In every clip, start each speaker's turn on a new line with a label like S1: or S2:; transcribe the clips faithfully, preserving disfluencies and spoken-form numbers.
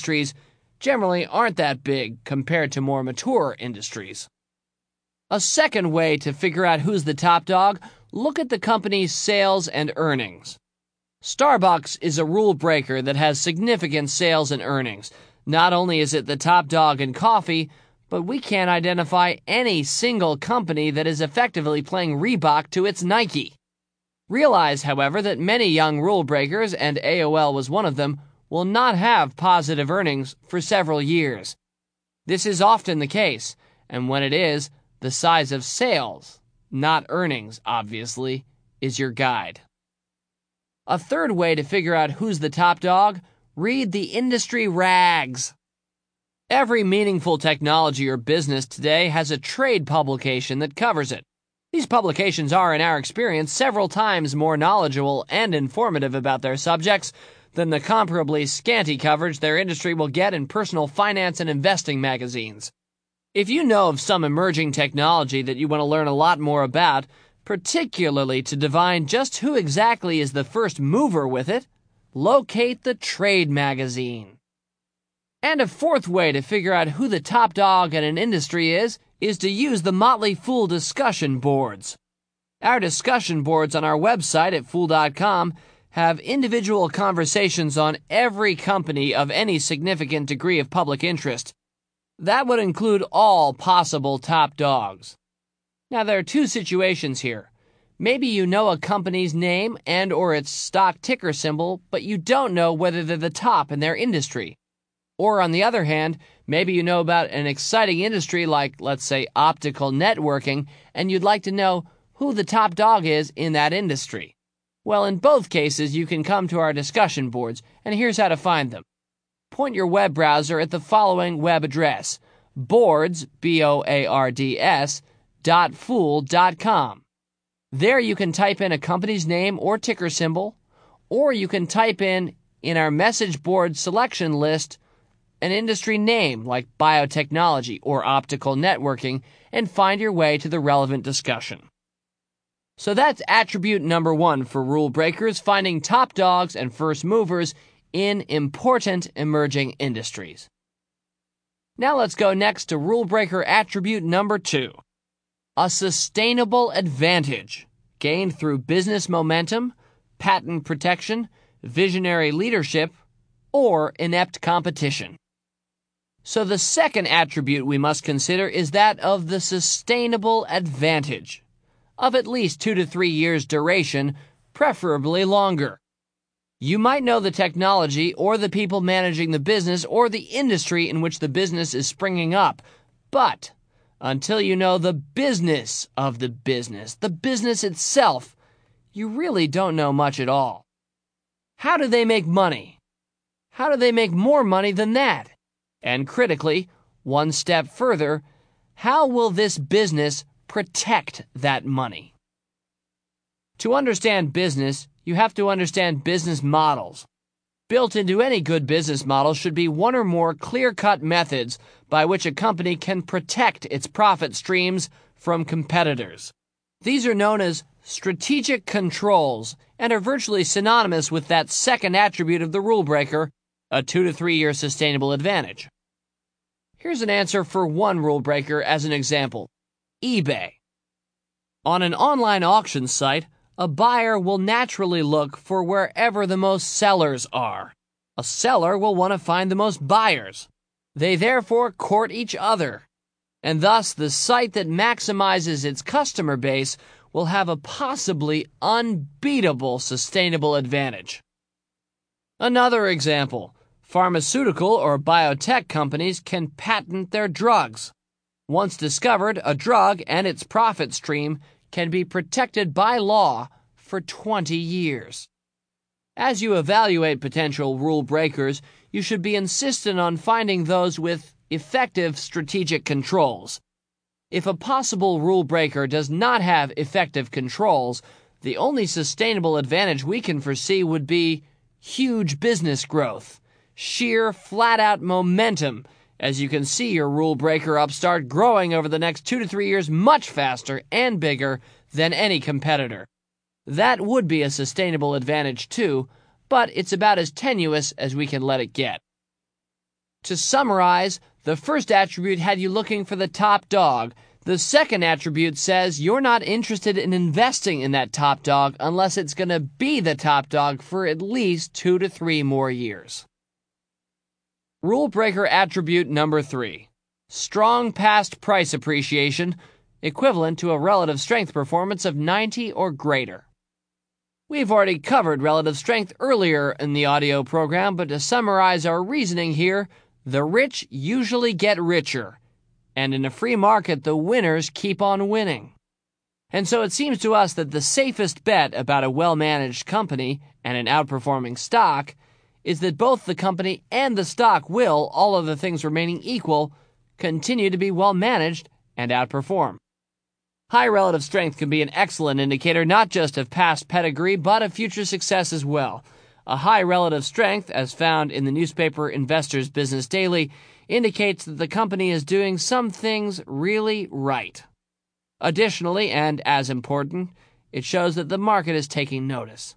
S1: industries generally aren't that big compared to more mature industries. A second way to figure out who's the top dog, look at the company's sales and earnings. Starbucks is a rule breaker that has significant sales and earnings. Not only is it the top dog in coffee, but we can't identify any single company that is effectively playing Reebok to its Nike. Realize, however, that many young rule breakers, and A O L was one of them, will not have positive earnings for several years. This is often the case, and when it is, the size of sales, not earnings, obviously, is your guide. A third way to figure out who's the top dog, read the industry rags. Every meaningful technology or business today has a trade publication that covers it. These publications are, in our experience, several times more knowledgeable and informative about their subjects than the comparably scanty coverage their industry will get in personal finance and investing magazines. If you know of some emerging technology that you want to learn a lot more about, particularly to divine just who exactly is the first mover with it, locate the trade magazine. And a fourth way to figure out who the top dog in an industry is, is to use the Motley Fool discussion boards. Our discussion boards on our website at fool dot com have individual conversations on every company of any significant degree of public interest. That would include all possible top dogs. Now, there are two situations here. Maybe you know a company's name and or its stock ticker symbol, but you don't know whether they're the top in their industry. Or on the other hand, maybe you know about an exciting industry like, let's say, optical networking, and you'd like to know who the top dog is in that industry. Well, in both cases, you can come to our discussion boards, and here's how to find them. Point your web browser at the following web address, boards, B O A R D S, dot fool dot com. There you can type in a company's name or ticker symbol, or you can type in, in our message board selection list, an industry name like biotechnology or optical networking, and find your way to the relevant discussion. So that's attribute number one for rule breakers, finding top dogs and first movers in important emerging industries. Now let's go next to rule breaker attribute number two. A sustainable advantage gained through business momentum, patent protection, visionary leadership, or inept competition. So the second attribute we must consider is that of the sustainable advantage, of at least two to three years duration, preferably longer. You might know the technology or the people managing the business or the industry in which the business is springing up, but until you know the business of the business, the business itself, you really don't know much at all. How do they make money? How do they make more money than that? And critically, one step further, how will this business protect that money? To understand business, you have to understand business models. Built into any good business model should be one or more clear-cut methods by which a company can protect its profit streams from competitors. These are known as strategic controls and are virtually synonymous with that second attribute of the rule breaker, a two to three year sustainable advantage. Here's an answer for one rule breaker as an example. eBay. On an online auction site, a buyer will naturally look for wherever the most sellers are. A seller will want to find the most buyers. They therefore court each other, and thus the site that maximizes its customer base will have a possibly unbeatable sustainable advantage. Another example. Pharmaceutical or biotech companies can patent their drugs. Once discovered, a drug and its profit stream can be protected by law for twenty years. As you evaluate potential rule breakers, you should be insistent on finding those with effective strategic controls. If a possible rule breaker does not have effective controls, the only sustainable advantage we can foresee would be huge business growth. Sheer, flat-out momentum, as you can see your rule breaker upstart growing over the next two to three years much faster and bigger than any competitor. That would be a sustainable advantage too, but it's about as tenuous as we can let it get. To summarize, the first attribute had you looking for the top dog. The second attribute says you're not interested in investing in that top dog unless it's going to be the top dog for at least two to three more years. Rule breaker attribute number three. Strong past price appreciation, equivalent to a relative strength performance of ninety or greater. We've already covered relative strength earlier in the audio program, but to summarize our reasoning here, the rich usually get richer, and in a free market, the winners keep on winning. And so it seems to us that the safest bet about a well-managed company and an outperforming stock is that both the company and the stock will, all other things remaining equal, continue to be well-managed and outperform. High relative strength can be an excellent indicator not just of past pedigree, but of future success as well. A high relative strength, as found in the newspaper Investor's Business Daily, indicates that the company is doing some things really right. Additionally, and as important, it shows that the market is taking notice.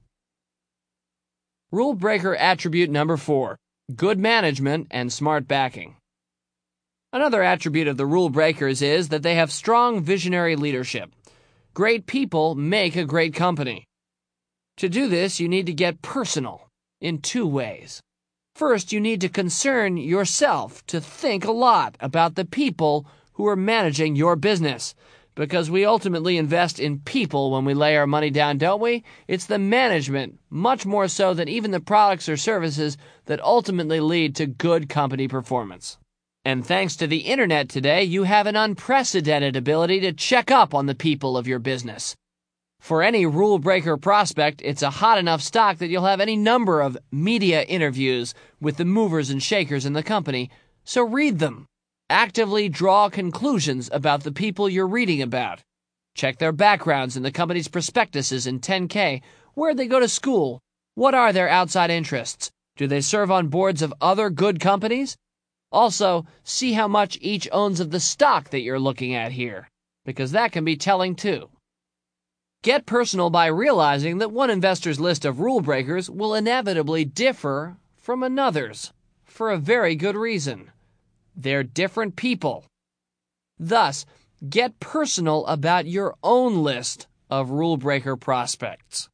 S1: Rule breaker attribute number four, good management and smart backing. Another attribute of the rule breakers is that they have strong visionary leadership. Great people make a great company. To do this, you need to get personal in two ways. First, you need to concern yourself to think a lot about the people who are managing your business, because we ultimately invest in people when we lay our money down, don't we? It's the management, much more so than even the products or services, that ultimately lead to good company performance. And thanks to the internet today, you have an unprecedented ability to check up on the people of your business. For any rule breaker prospect, it's a hot enough stock that you'll have any number of media interviews with the movers and shakers in the company, so read them. Actively draw conclusions about the people you're reading about. Check their backgrounds in the company's prospectuses in ten K. Where'd they go to school? What are their outside interests? Do they serve on boards of other good companies? Also, see how much each owns of the stock that you're looking at here, because that can be telling too. Get personal by realizing that one investor's list of rule breakers will inevitably differ from another's, for a very good reason. They're different people. Thus, get personal about your own list of rule breaker prospects.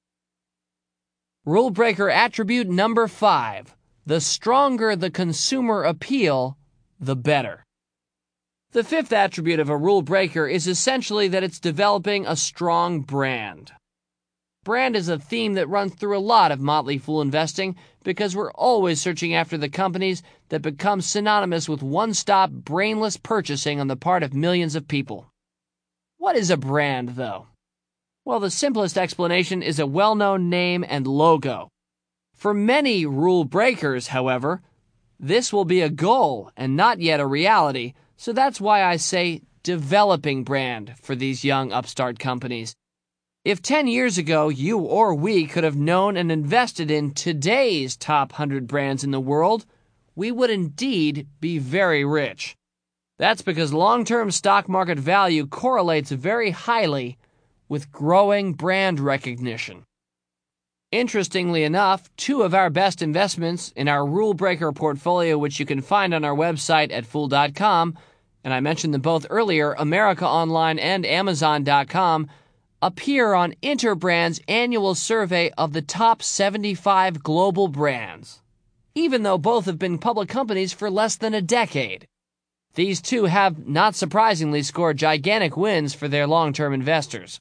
S1: Rule breaker attribute number five. The stronger the consumer appeal, the better. The fifth attribute of a rule breaker is essentially that it's developing a strong brand. Brand is a theme that runs through a lot of Motley Fool investing because we're always searching after the companies that become synonymous with one-stop, brainless purchasing on the part of millions of people. What is a brand, though? Well, the simplest explanation is a well-known name and logo. For many rule breakers, however, this will be a goal and not yet a reality, so that's why I say developing brand for these young upstart companies. If ten years ago you or we could have known and invested in today's top one hundred brands in the world, we would indeed be very rich. That's because long-term stock market value correlates very highly with growing brand recognition. Interestingly enough, two of our best investments in our rule breaker portfolio, which you can find on our website at fool dot com, and I mentioned them both earlier, America Online and Amazon dot com, appear on Interbrand's annual survey of the top seventy-five global brands, even though both have been public companies for less than a decade. These two have, not surprisingly, scored gigantic wins for their long-term investors.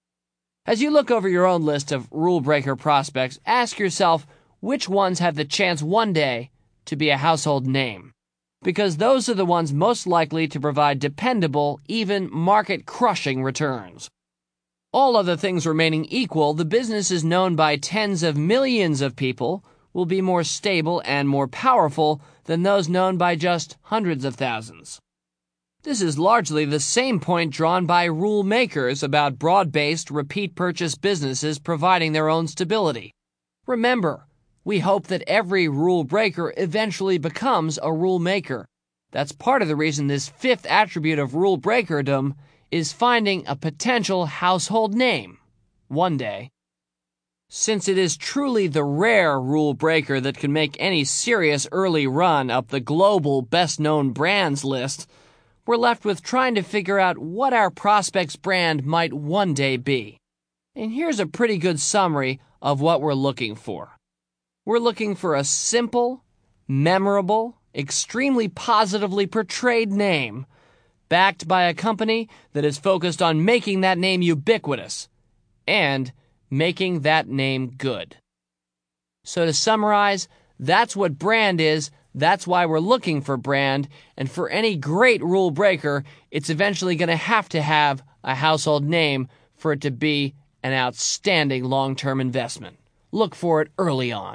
S1: As you look over your own list of rule breaker prospects, ask yourself which ones have the chance one day to be a household name, because those are the ones most likely to provide dependable, even market-crushing returns. All other things remaining equal, the businesses known by tens of millions of people will be more stable and more powerful than those known by just hundreds of thousands. This is largely the same point drawn by rule makers about broad-based, repeat purchase businesses providing their own stability. Remember, we hope that every rule breaker eventually becomes a rule maker. That's part of the reason this fifth attribute of rule breakerdom is finding a potential household name one day. Since it is truly the rare rule breaker that can make any serious early run up the global best-known brands list, we're left with trying to figure out what our prospect's brand might one day be. And here's a pretty good summary of what we're looking for. We're looking for a simple, memorable, extremely positively portrayed name, backed by a company that is focused on making that name ubiquitous, and making that name good. So to summarize, that's what brand is, that's why we're looking for brand, and for any great rule breaker, it's eventually going to have to have a household name for it to be an outstanding long-term investment. Look for it early on.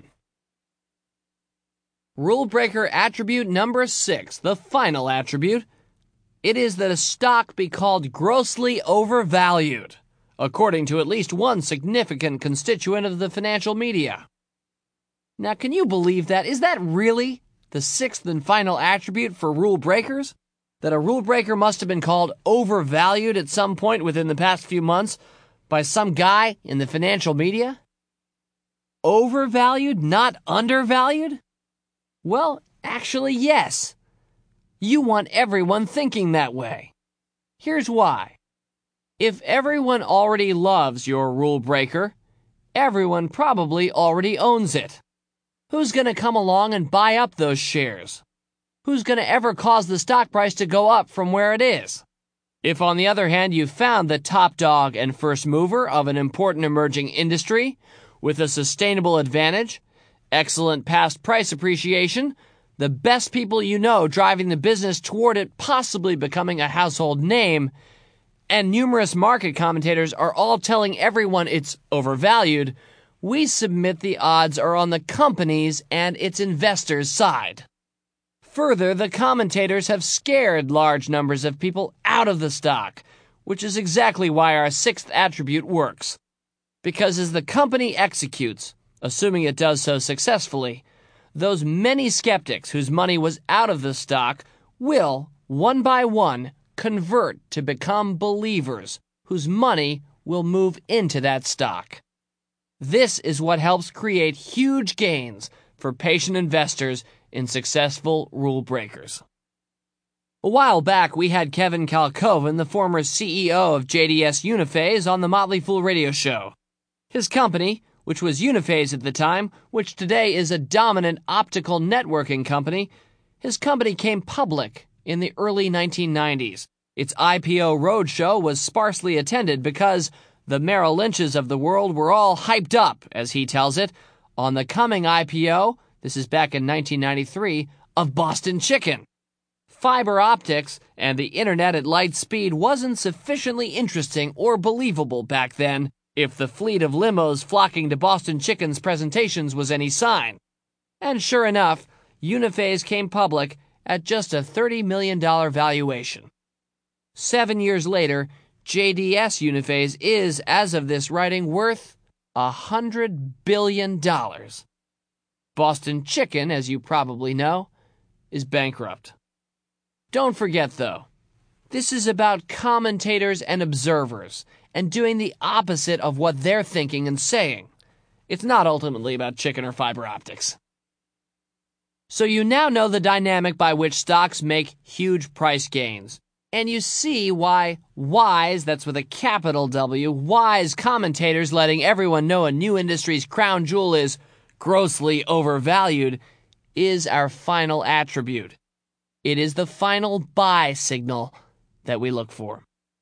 S1: Rule breaker attribute number six, the final attribute. It is that a stock be called grossly overvalued, according to at least one significant constituent of the financial media. Now, can you believe that? Is that really the sixth and final attribute for rule breakers? That a rule breaker must have been called overvalued at some point within the past few months by some guy in the financial media? Overvalued, not undervalued? Well, actually, yes. You want everyone thinking that way. Here's why. If everyone already loves your rule breaker, everyone probably already owns it. Who's going to come along and buy up those shares? Who's going to ever cause the stock price to go up from where it is? If, on the other hand, you found the top dog and first mover of an important emerging industry with a sustainable advantage, excellent past price appreciation, the best people you know driving the business toward it possibly becoming a household name, and numerous market commentators are all telling everyone it's overvalued, we submit the odds are on the company's and its investors' side. Further, the commentators have scared large numbers of people out of the stock, which is exactly why our sixth attribute works. Because as the company executes, assuming it does so successfully, those many skeptics whose money was out of the stock will, one by one, convert to become believers whose money will move into that stock. This is what helps create huge gains for patient investors in successful rule breakers. A while back, we had Kevin Kalkoven, the former C E O of J D S Uniphase, on the Motley Fool radio show. His company, which was Uniphase at the time, which today is a dominant optical networking company, his company came public in the early nineteen nineties. Its I P O roadshow was sparsely attended because the Merrill Lynches of the world were all hyped up, as he tells it, on the coming I P O, this is back in nineteen ninety-three, of Boston Chicken. Fiber optics and the internet at light speed wasn't sufficiently interesting or believable back then, if the fleet of limos flocking to Boston Chicken's presentations was any sign. And sure enough, Uniphase came public at just a thirty million dollars valuation. Seven years later, J D S Uniphase is, as of this writing, worth one hundred billion dollars. Boston Chicken, as you probably know, is bankrupt. Don't forget, though, this is about commentators and observers, and doing the opposite of what they're thinking and saying. It's not ultimately about chicken or fiber optics. So you now know the dynamic by which stocks make huge price gains. And you see why wise, that's with a capital W, wise commentators letting everyone know a new industry's crown jewel is grossly overvalued is our final attribute. It is the final buy signal that we look for.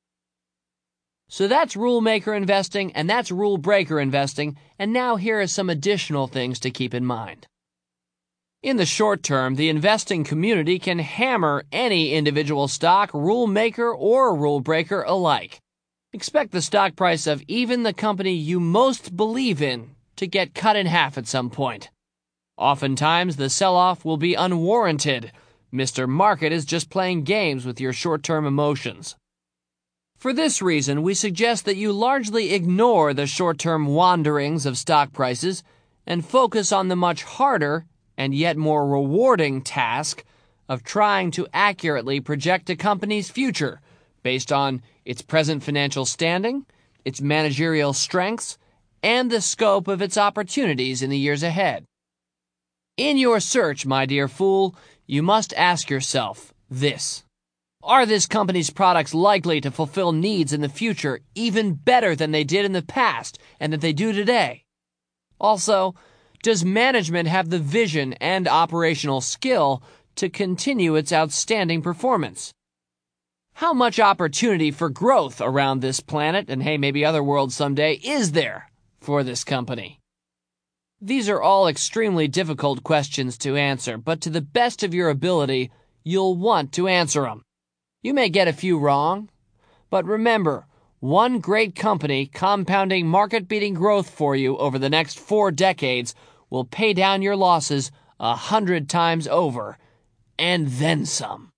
S1: So that's rule maker investing, and that's rule breaker investing, and now here are some additional things to keep in mind. In the short term, the investing community can hammer any individual stock, rule maker, or rule breaker alike. Expect the stock price of even the company you most believe in to get cut in half at some point. Oftentimes, the sell-off will be unwarranted. Mister Market is just playing games with your short-term emotions. For this reason, we suggest that you largely ignore the short-term wanderings of stock prices and focus on the much harder and yet more rewarding task of trying to accurately project a company's future based on its present financial standing, its managerial strengths, and the scope of its opportunities in the years ahead. In your search, my dear fool, you must ask yourself this. Are this company's products likely to fulfill needs in the future even better than they did in the past and that they do today? Also, does management have the vision and operational skill to continue its outstanding performance? How much opportunity for growth around this planet, and hey, maybe other worlds someday, is there for this company? These are all extremely difficult questions to answer, but to the best of your ability, you'll want to answer them. You may get a few wrong, but remember, one great company compounding market-beating growth for you over the next four decades will pay down your losses a hundred times over, and then some.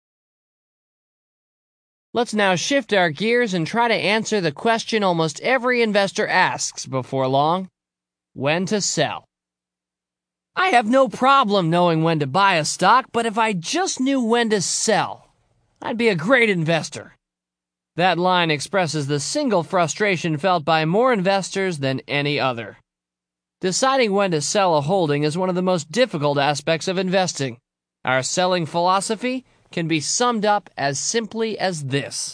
S1: Let's now shift our gears and try to answer the question almost every investor asks before long: when to sell. I have no problem knowing when to buy a stock, but if I just knew when to sell, I'd be a great investor. That line expresses the single frustration felt by more investors than any other. Deciding when to sell a holding is one of the most difficult aspects of investing. Our selling philosophy can be summed up as simply as this: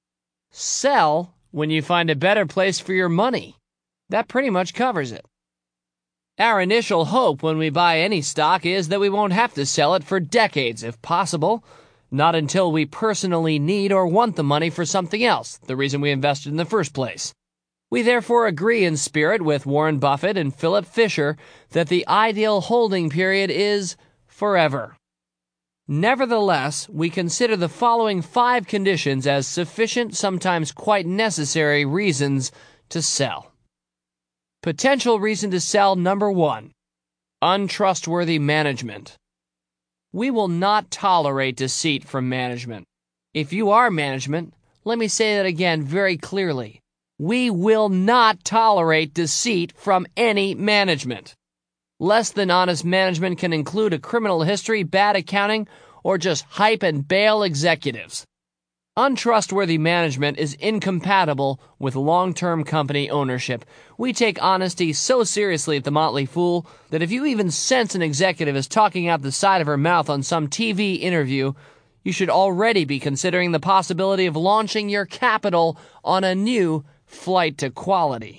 S1: sell when you find a better place for your money. That pretty much covers it. Our initial hope when we buy any stock is that we won't have to sell it for decades, if possible, not until we personally need or want the money for something else, the reason we invested in the first place. We therefore agree in spirit with Warren Buffett and Philip Fisher that the ideal holding period is forever. Nevertheless, we consider the following five conditions as sufficient, sometimes quite necessary, reasons to sell. Potential reason to sell number one: untrustworthy management. We will not tolerate deceit from management. If you are management, let me say that again very clearly. We will not tolerate deceit from any management. Less than honest management can include a criminal history, bad accounting, or just hype and bail executives. Untrustworthy management is incompatible with long-term company ownership. We take honesty so seriously at The Motley Fool that if you even sense an executive is talking out the side of her mouth on some T V interview, you should already be considering the possibility of launching your capital on a new flight to quality.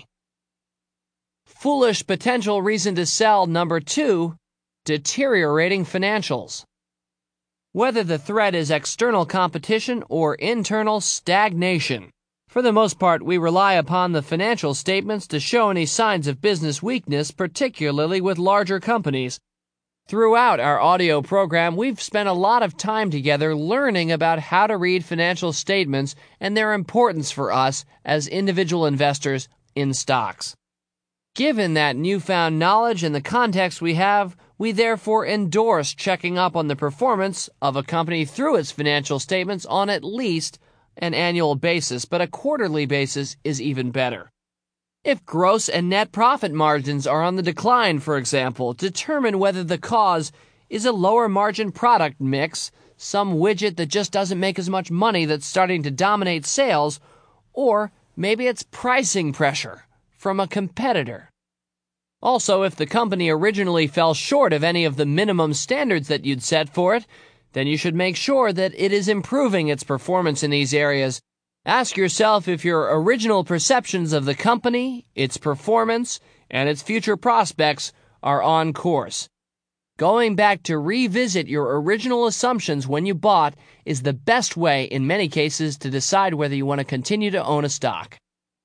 S1: Foolish potential reason to sell number two: deteriorating financials. Whether the threat is external competition or internal stagnation, for the most part we rely upon the financial statements to show any signs of business weakness, particularly with larger companies. Throughout our audio program, we've spent a lot of time together learning about how to read financial statements and their importance for us as individual investors in stocks. Given that newfound knowledge and the context we have, we therefore endorse checking up on the performance of a company through its financial statements on at least an annual basis, but a quarterly basis is even better. If gross and net profit margins are on the decline, for example, determine whether the cause is a lower margin product mix, some widget that just doesn't make as much money that's starting to dominate sales, or maybe it's pricing pressure from a competitor. Also, if the company originally fell short of any of the minimum standards that you'd set for it, then you should make sure that it is improving its performance in these areas. Ask yourself if your original perceptions of the company, its performance, and its future prospects are on course. Going back to revisit your original assumptions when you bought is the best way in many cases to decide whether you want to continue to own a stock.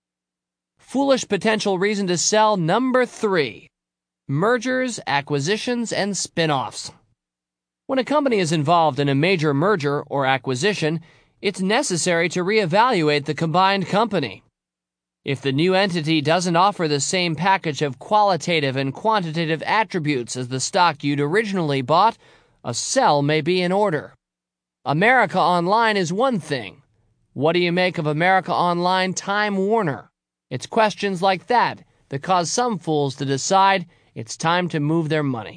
S1: Foolish potential reason to sell number three: mergers, acquisitions, and spin-offs. When a company is involved in a major merger or acquisition, it's necessary to reevaluate the combined company. If the new entity doesn't offer the same package of qualitative and quantitative attributes as the stock you'd originally bought, a sell may be in order. America Online is one thing. What do you make of America Online Time Warner? It's questions like that that cause some fools to decide it's time to move their money.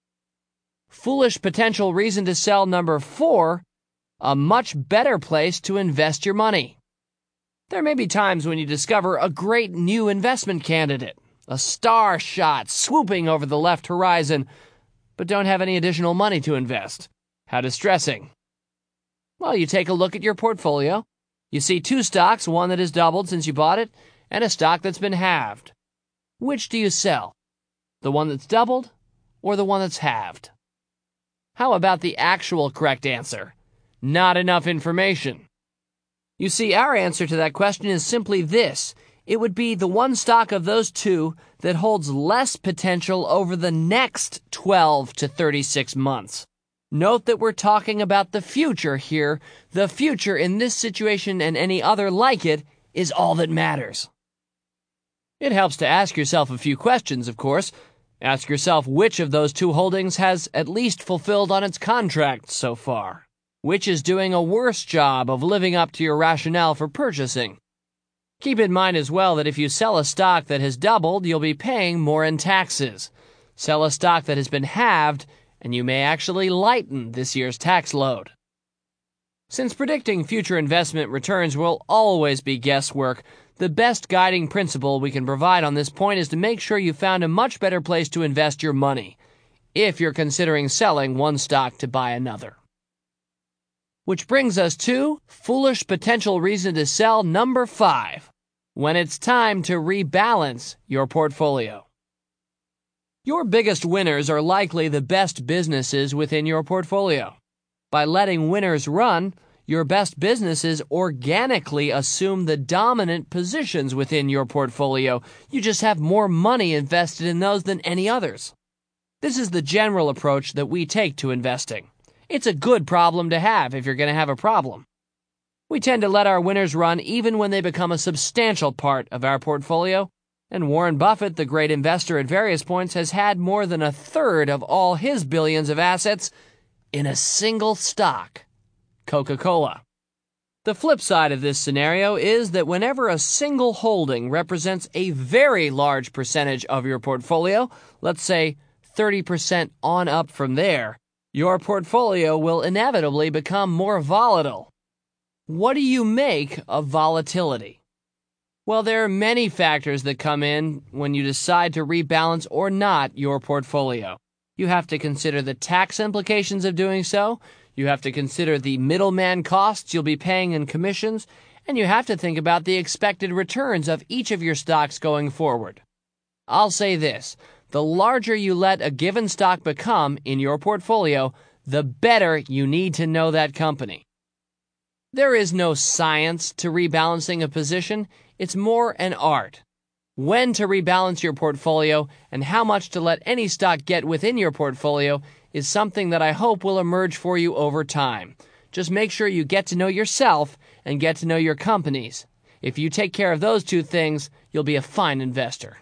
S1: Foolish potential reason to sell number four: a much better place to invest your money. There may be times when you discover a great new investment candidate, a star shot swooping over the left horizon, but don't have any additional money to invest. How distressing. Well, you take a look at your portfolio. You see two stocks, one that has doubled since you bought it, and a stock that's been halved. Which do you sell? The one that's doubled or the one that's halved? How about the actual correct answer? Not enough information. You see, our answer to that question is simply this. It would be the one stock of those two that holds less potential over the next twelve to thirty-six months. Note that we're talking about the future here. The future in this situation and any other like it is all that matters. It helps to ask yourself a few questions, of course. Ask yourself which of those two holdings has at least fulfilled on its contract so far. Which is doing a worse job of living up to your rationale for purchasing. Keep in mind as well that if you sell a stock that has doubled, you'll be paying more in taxes. Sell a stock that has been halved, and you may actually lighten this year's tax load. Since predicting future investment returns will always be guesswork, the best guiding principle we can provide on this point is to make sure you found a much better place to invest your money, if you're considering selling one stock to buy another. Which brings us to foolish potential reason to sell number five, when it's time to rebalance your portfolio. Your biggest winners are likely the best businesses within your portfolio. By letting winners run, your best businesses organically assume the dominant positions within your portfolio. You just have more money invested in those than any others. This is the general approach that we take to investing. It's a good problem to have if you're going to have a problem. We tend to let our winners run even when they become a substantial part of our portfolio, and Warren Buffett, the great investor at various points, has had more than a third of all his billions of assets in a single stock, Coca-Cola. The flip side of this scenario is that whenever a single holding represents a very large percentage of your portfolio, let's say thirty percent on up from there, your portfolio will inevitably become more volatile. What do you make of volatility? Well, there are many factors that come in when you decide to rebalance or not your portfolio. You have to consider the tax implications of doing so, you have to consider the middleman costs you'll be paying in commissions, and you have to think about the expected returns of each of your stocks going forward. I'll say this. The larger you let a given stock become in your portfolio, the better you need to know that company. There is no science to rebalancing a position. It's more an art. When to rebalance your portfolio and how much to let any stock get within your portfolio is something that I hope will emerge for you over time. Just make sure you get to know yourself and get to know your companies. If you take care of those two things, you'll be a fine investor.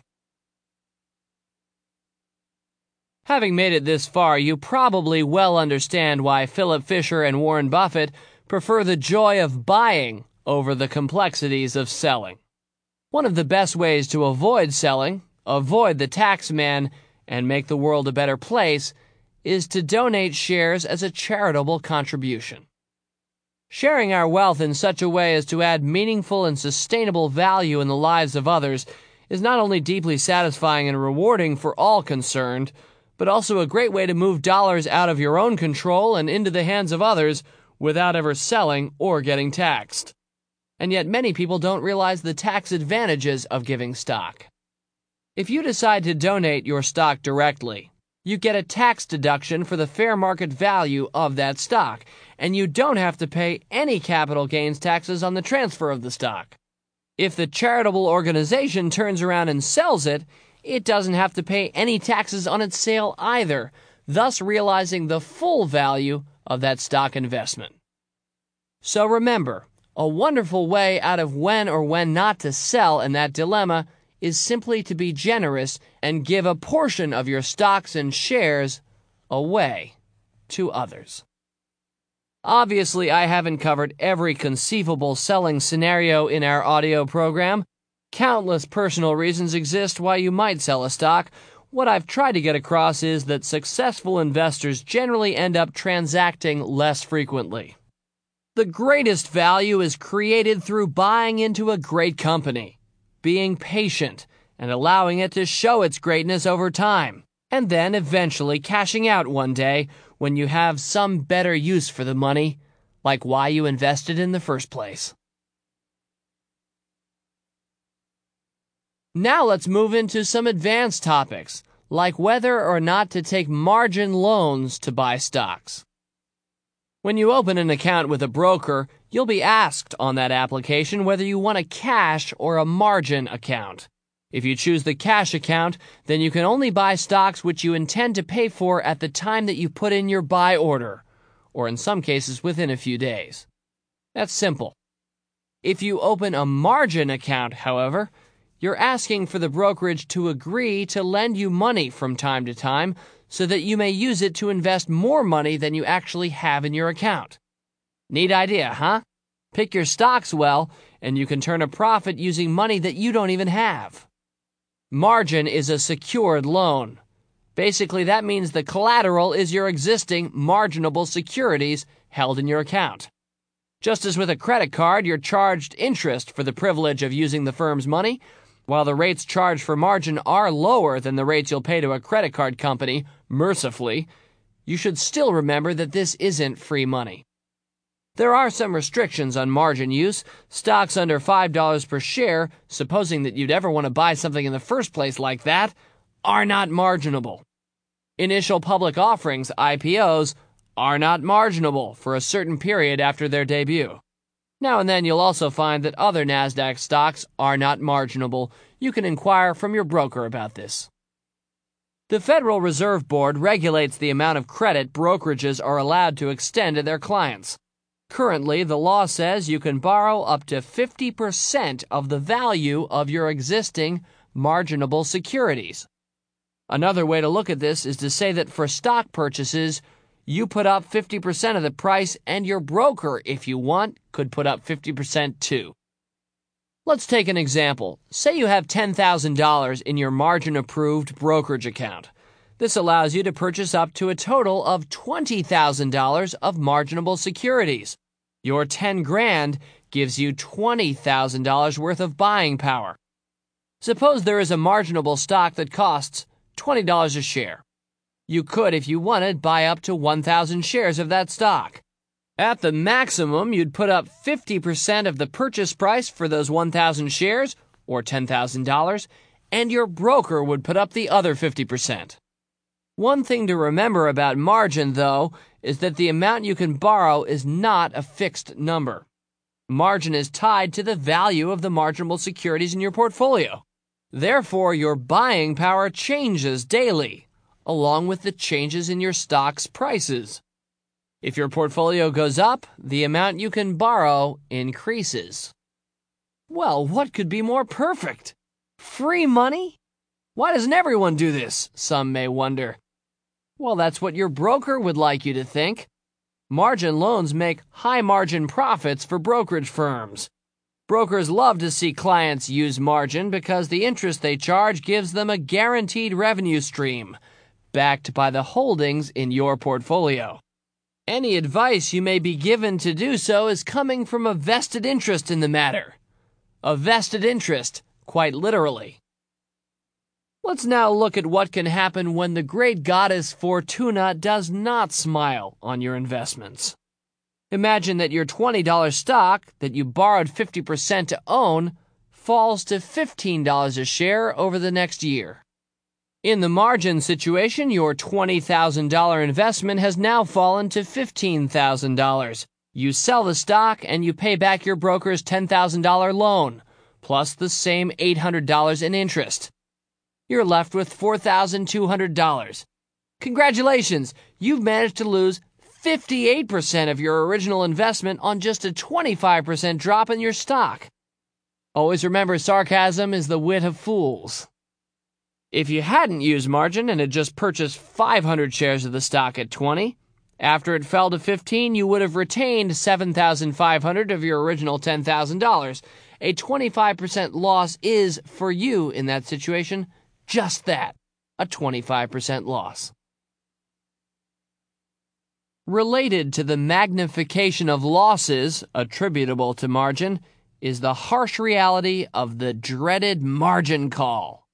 S1: Having made it this far, you probably well understand why Philip Fisher and Warren Buffett prefer the joy of buying over the complexities of selling. One of the best ways to avoid selling, avoid the tax man, and make the world a better place is to donate shares as a charitable contribution. Sharing our wealth in such a way as to add meaningful and sustainable value in the lives of others is not only deeply satisfying and rewarding for all concerned, but also a great way to move dollars out of your own control and into the hands of others without ever selling or getting taxed. And yet many people don't realize the tax advantages of giving stock. If you decide to donate your stock directly, you get a tax deduction for the fair market value of that stock, and you don't have to pay any capital gains taxes on the transfer of the stock. If the charitable organization turns around and sells it, it doesn't have to pay any taxes on its sale either, thus realizing the full value of that stock investment. So remember, a wonderful way out of when or when not to sell in that dilemma is simply to be generous and give a portion of your stocks and shares away to others. Obviously, I haven't covered every conceivable selling scenario in our audio program. Countless personal reasons exist why you might sell a stock. What I've tried to get across is that successful investors generally end up transacting less frequently. The greatest value is created through buying into a great company, being patient, and allowing it to show its greatness over time, and then eventually cashing out one day when you have some better use for the money, like why you invested in the first place. Now let's move into some advanced topics, like whether or not to take margin loans to buy stocks. When you open an account with a broker, you'll be asked on that application whether you want a cash or a margin account. If you choose the cash account, then you can only buy stocks which you intend to pay for at the time that you put in your buy order, or in some cases within a few days. That's simple. If you open a margin account, however, you're asking for the brokerage to agree to lend you money from time to time so that you may use it to invest more money than you actually have in your account. Neat idea, huh? Pick your stocks well, and you can turn a profit using money that you don't even have. Margin is a secured loan. Basically, that means the collateral is your existing marginable securities held in your account. Just as with a credit card, you're charged interest for the privilege of using the firm's money. While the rates charged for margin are lower than the rates you'll pay to a credit card company, mercifully, you should still remember that this isn't free money. There are some restrictions on margin use. Stocks under five dollars per share, supposing that you'd ever want to buy something in the first place like that, are not marginable. Initial public offerings, I P Os, are not marginable for a certain period after their debut. Now and then you'll also find that other NASDAQ stocks are not marginable. You can inquire from your broker about this. The Federal Reserve Board regulates the amount of credit brokerages are allowed to extend to their clients. Currently, the law says you can borrow up to fifty percent of the value of your existing marginable securities. Another way to look at this is to say that for stock purchases, you put up fifty percent of the price, and your broker, if you want, could put up fifty percent too. Let's take an example. Say you have ten thousand dollars in your margin-approved brokerage account. This allows you to purchase up to a total of twenty thousand dollars of marginable securities. Your ten grand gives you twenty thousand dollars worth of buying power. Suppose there is a marginable stock that costs twenty dollars a share. You could, if you wanted, buy up to one thousand shares of that stock. At the maximum, you'd put up fifty percent of the purchase price for those one thousand shares, or ten thousand dollars, and your broker would put up the other fifty percent. One thing to remember about margin, though, is that the amount you can borrow is not a fixed number. Margin is tied to the value of the marginable securities in your portfolio. Therefore, your buying power changes daily, along with the changes in your stock's prices. If your portfolio goes up, the amount you can borrow increases. Well, what could be more perfect? Free money? Why doesn't everyone do this? Some may wonder. Well, that's what your broker would like you to think. Margin loans make high-margin profits for brokerage firms. Brokers love to see clients use margin because the interest they charge gives them a guaranteed revenue stream, backed by the holdings in your portfolio. Any advice you may be given to do so is coming from a vested interest in the matter. A vested interest, quite literally. Let's now look at what can happen when the great goddess Fortuna does not smile on your investments. Imagine that your twenty dollars stock that you borrowed fifty percent to own falls to fifteen dollars a share over the next year. In the margin situation, your twenty thousand dollars investment has now fallen to fifteen thousand dollars. You sell the stock and you pay back your broker's ten thousand dollars loan, plus the same eight hundred dollars in interest. You're left with four thousand two hundred dollars. Congratulations, you've managed to lose fifty-eight percent of your original investment on just a twenty-five percent drop in your stock. Always remember, sarcasm is the wit of fools. If you hadn't used margin and had just purchased five hundred shares of the stock at twenty, after it fell to fifteen, you would have retained seven thousand five hundred dollars of your original ten thousand dollars. A twenty-five percent loss is, for you in that situation, just that, a twenty-five percent loss. Related to the magnification of losses attributable to margin is the harsh reality of the dreaded margin call.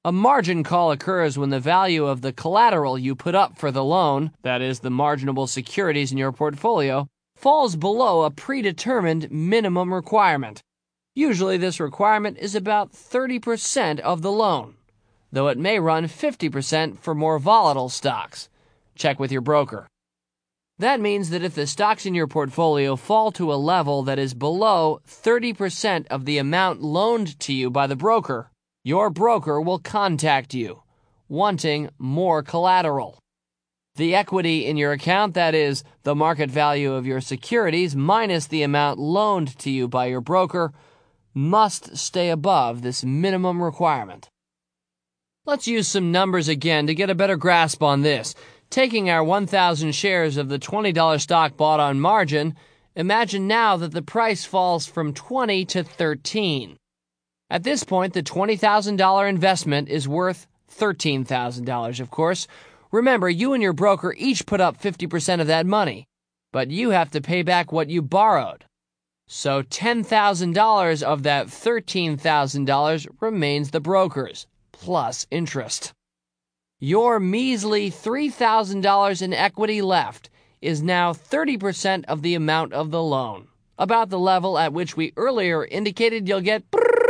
S1: A margin call occurs when the value of the collateral you put up for the loan, that is, the marginable securities in your portfolio, falls below a predetermined minimum requirement. Usually this requirement is about thirty percent of the loan, though it may run fifty percent for more volatile stocks. Check with your broker. That means that if the stocks in your portfolio fall to a level that is below thirty percent of the amount loaned to you by the broker, your broker will contact you, wanting more collateral. The equity in your account, that is, the market value of your securities minus the amount loaned to you by your broker, must stay above this minimum requirement. Let's use some numbers again to get a better grasp on this. Taking our one thousand shares of the twenty dollar stock bought on margin, imagine now that the price falls from twenty to thirteen. At this point, the twenty thousand dollar investment is worth thirteen thousand dollars, of course. Remember, you and your broker each put up fifty percent of that money, but you have to pay back what you borrowed. So ten thousand dollars of that thirteen thousand dollars remains the broker's, plus interest. Your measly three thousand dollars in equity left is now thirty percent of the amount of the loan, about the level at which we earlier indicated you'll get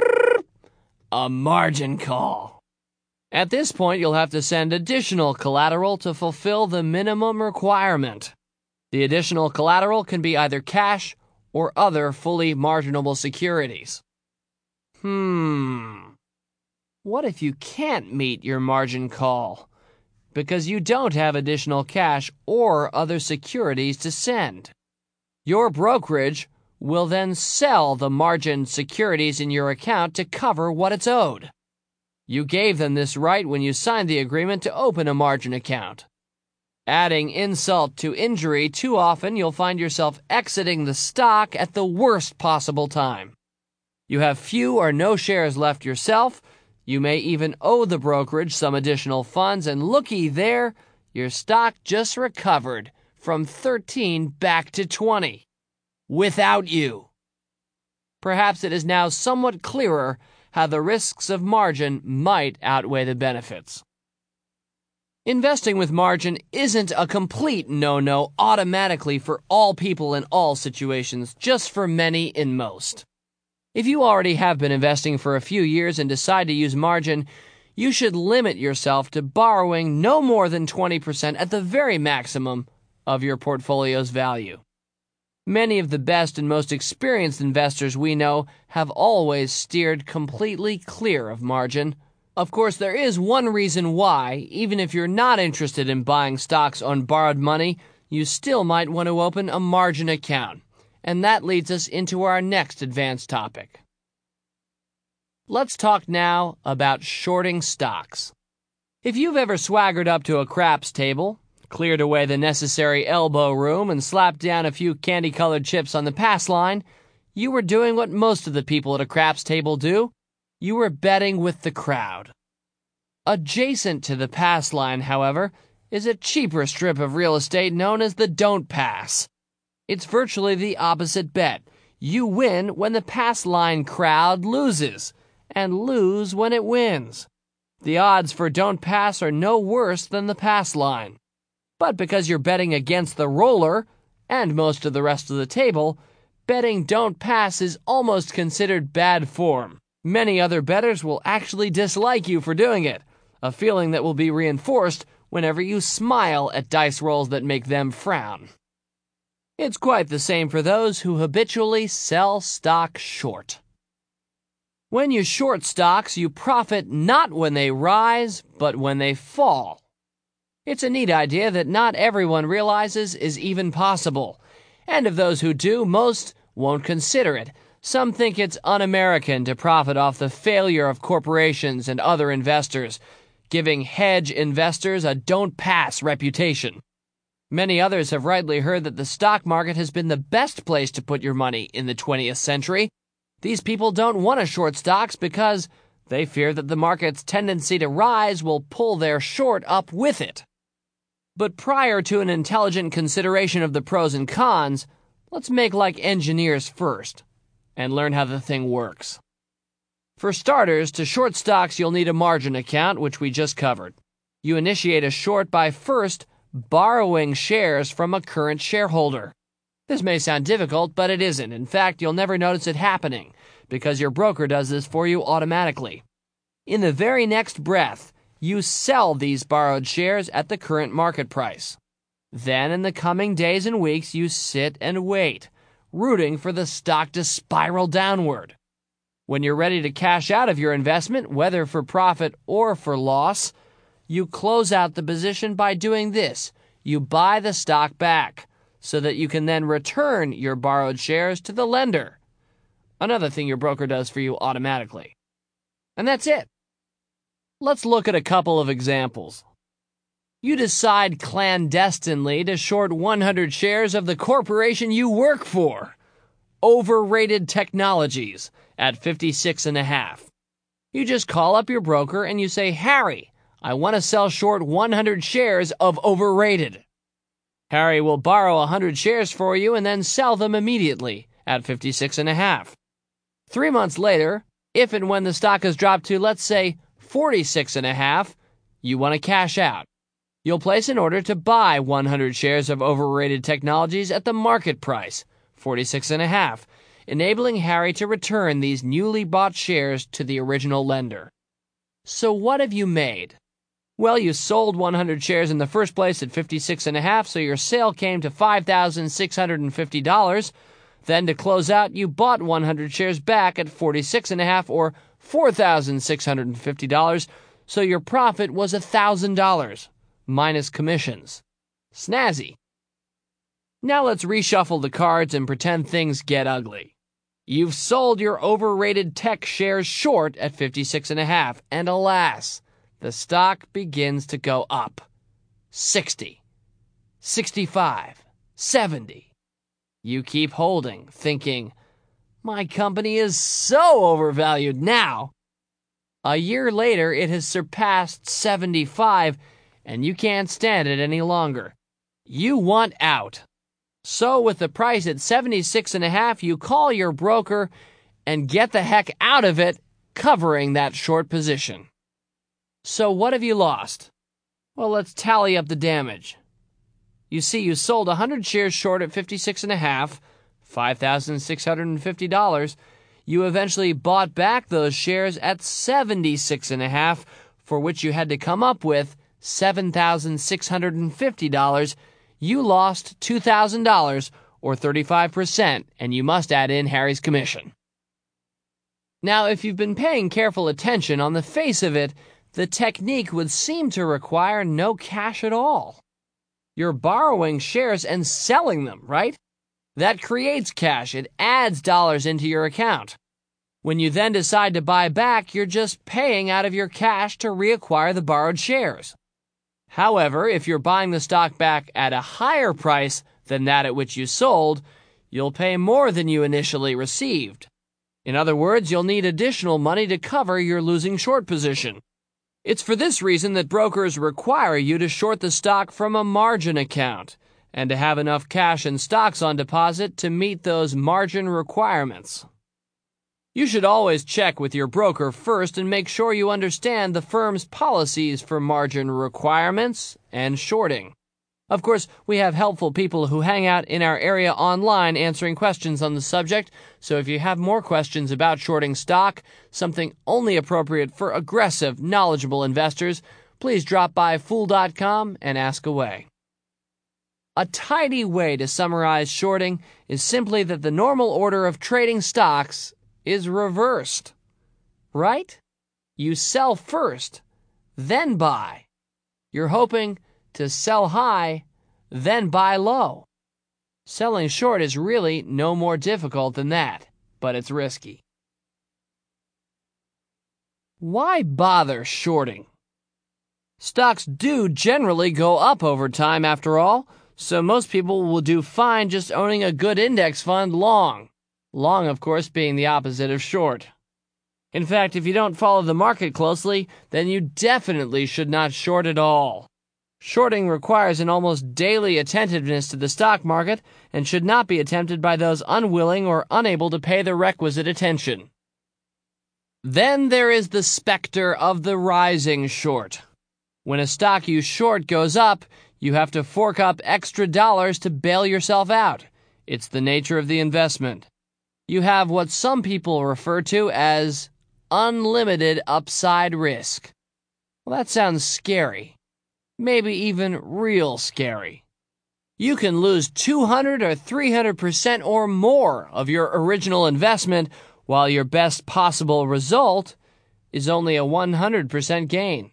S1: a margin call. At this point, you'll have to send additional collateral to fulfill the minimum requirement. The additional collateral can be either cash or other fully marginable securities. Hmm. What if you can't meet your margin call because you don't have additional cash or other securities to send? Your brokerage will then sell the margin securities in your account to cover what it's owed. You gave them this right when you signed the agreement to open a margin account. Adding insult to injury, too often you'll find yourself exiting the stock at the worst possible time. You have few or no shares left yourself. You may even owe the brokerage some additional funds, and looky there, your stock just recovered from thirteen back to twenty. Without you. Perhaps it is now somewhat clearer how the risks of margin might outweigh the benefits. Investing with margin isn't a complete no-no automatically for all people in all situations, just for many in most. If you already have been investing for a few years and decide to use margin, you should limit yourself to borrowing no more than twenty percent at the very maximum of your portfolio's value. Many of the best and most experienced investors we know have always steered completely clear of margin. Of course, there is one reason why, even if you're not interested in buying stocks on borrowed money, you still might want to open a margin account. And that leads us into our next advanced topic. Let's talk now about shorting stocks. If you've ever swaggered up to a craps table, cleared away the necessary elbow room, and slapped down a few candy-colored chips on the pass line, you were doing what most of the people at a craps table do. You were betting with the crowd. Adjacent to the pass line, however, is a cheaper strip of real estate known as the don't pass. It's virtually the opposite bet. You win when the pass line crowd loses, and lose when it wins. The odds for don't pass are no worse than the pass line. But because you're betting against the roller, and most of the rest of the table, betting don't pass is almost considered bad form. Many other bettors will actually dislike you for doing it, a feeling that will be reinforced whenever you smile at dice rolls that make them frown. It's quite the same for those who habitually sell stock short. When you short stocks, you profit not when they rise, but when they fall. It's a neat idea that not everyone realizes is even possible, and of those who do, most won't consider it. Some think it's un-American to profit off the failure of corporations and other investors, giving hedge investors a don't-pass reputation. Many others have rightly heard that the stock market has been the best place to put your money in the twentieth century. These people don't want to short stocks because they fear that the market's tendency to rise will pull their short up with it. But prior to an intelligent consideration of the pros and cons, let's make like engineers first and learn how the thing works. For starters, to short stocks, you'll need a margin account, which we just covered. You initiate a short by first borrowing shares from a current shareholder. This may sound difficult, but it isn't. In fact, you'll never notice it happening because your broker does this for you automatically. In the very next breath, you sell these borrowed shares at the current market price. Then, in the coming days and weeks, you sit and wait, rooting for the stock to spiral downward. When you're ready to cash out of your investment, whether for profit or for loss, you close out the position by doing this. You buy the stock back so that you can then return your borrowed shares to the lender. Another thing your broker does for you automatically. And that's it. Let's look at a couple of examples. You decide clandestinely to short one hundred shares of the corporation you work for, Overrated Technologies, at fifty-six and a half. You just call up your broker and you say, Harry, I want to sell short one hundred shares of Overrated. Harry will borrow one hundred shares for you and then sell them immediately at fifty-six and a half. Three months later, if and when the stock has dropped to, let's say, forty-six and a half, you want to cash out. You'll place an order to buy one hundred shares of Overrated Technologies at the market price, forty-six and a half, enabling Harry to return these newly bought shares to the original lender. So what have you made? Well, you sold one hundred shares in the first place at fifty-six and a half, so your sale came to five thousand six hundred fifty dollars. Then to close out, you bought one hundred shares back at forty-six and a half or four thousand six hundred fifty dollars, so your profit was one thousand dollars, minus commissions. Snazzy. Now let's reshuffle the cards and pretend things get ugly. You've sold your Overrated Tech shares short at fifty-six and a half, and alas, the stock begins to go up. sixty, sixty-five, seventy. You keep holding, thinking, my company is so overvalued now. A year later, it has surpassed seventy-five, and you can't stand it any longer. You want out. So with the price at seventy-six and a half, you call your broker and get the heck out of it, covering that short position. So what have you lost? Well, let's tally up the damage. You see, you sold one hundred shares short at fifty-six and a half, five thousand six hundred fifty dollars. You eventually bought back those shares at seventy-six and a half, for which you had to come up with seven thousand six hundred fifty dollars. You lost two thousand dollars, or thirty-five percent, and you must add in Harry's commission. Now, if you've been paying careful attention, on the face of it, the technique would seem to require no cash at all. You're borrowing shares and selling them, right? That creates cash. It adds dollars into your account. When you then decide to buy back, you're just paying out of your cash to reacquire the borrowed shares. However, if you're buying the stock back at a higher price than that at which you sold, you'll pay more than you initially received. In other words, you'll need additional money to cover your losing short position. It's for this reason that brokers require you to short the stock from a margin account and to have enough cash and stocks on deposit to meet those margin requirements. You should always check with your broker first and make sure you understand the firm's policies for margin requirements and shorting. Of course, we have helpful people who hang out in our area online answering questions on the subject, so if you have more questions about shorting stock, something only appropriate for aggressive, knowledgeable investors, please drop by fool dot com and ask away. A tidy way to summarize shorting is simply that the normal order of trading stocks is reversed. Right? You sell first, then buy. You're hoping to sell high, then buy low. Selling short is really no more difficult than that, but it's risky. Why bother shorting? Stocks do generally go up over time after all, so most people will do fine just owning a good index fund long. Long, of course, being the opposite of short. In fact, if you don't follow the market closely, then you definitely should not short at all. Shorting requires an almost daily attentiveness to the stock market and should not be attempted by those unwilling or unable to pay the requisite attention. Then there is the specter of the rising short. When a stock you short goes up, you have to fork up extra dollars to bail yourself out. It's the nature of the investment. You have what some people refer to as unlimited upside risk. Well, that sounds scary. Maybe even real scary. You can lose two hundred or three hundred percent or more of your original investment, while your best possible result is only a one hundred percent gain.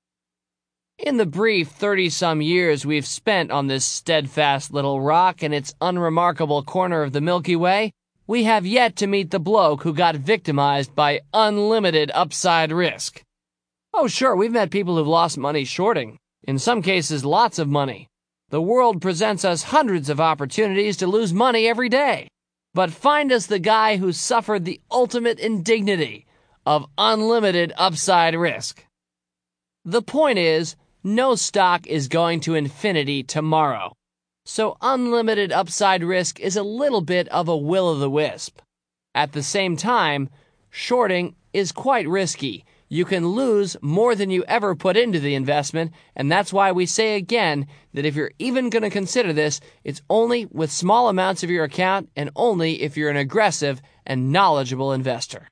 S1: In the brief thirty-some years we've spent on this steadfast little rock in its unremarkable corner of the Milky Way, we have yet to meet the bloke who got victimized by unlimited upside risk. Oh, sure, we've met people who've lost money shorting. In some cases, lots of money. The world presents us hundreds of opportunities to lose money every day. But find us the guy who suffered the ultimate indignity of unlimited upside risk. The point is, no stock is going to infinity tomorrow. So unlimited upside risk is a little bit of a will-o'-the-wisp. At the same time, shorting is quite risky. You can lose more than you ever put into the investment, and that's why we say again that if you're even going to consider this, it's only with small amounts of your account and only if you're an aggressive and knowledgeable investor.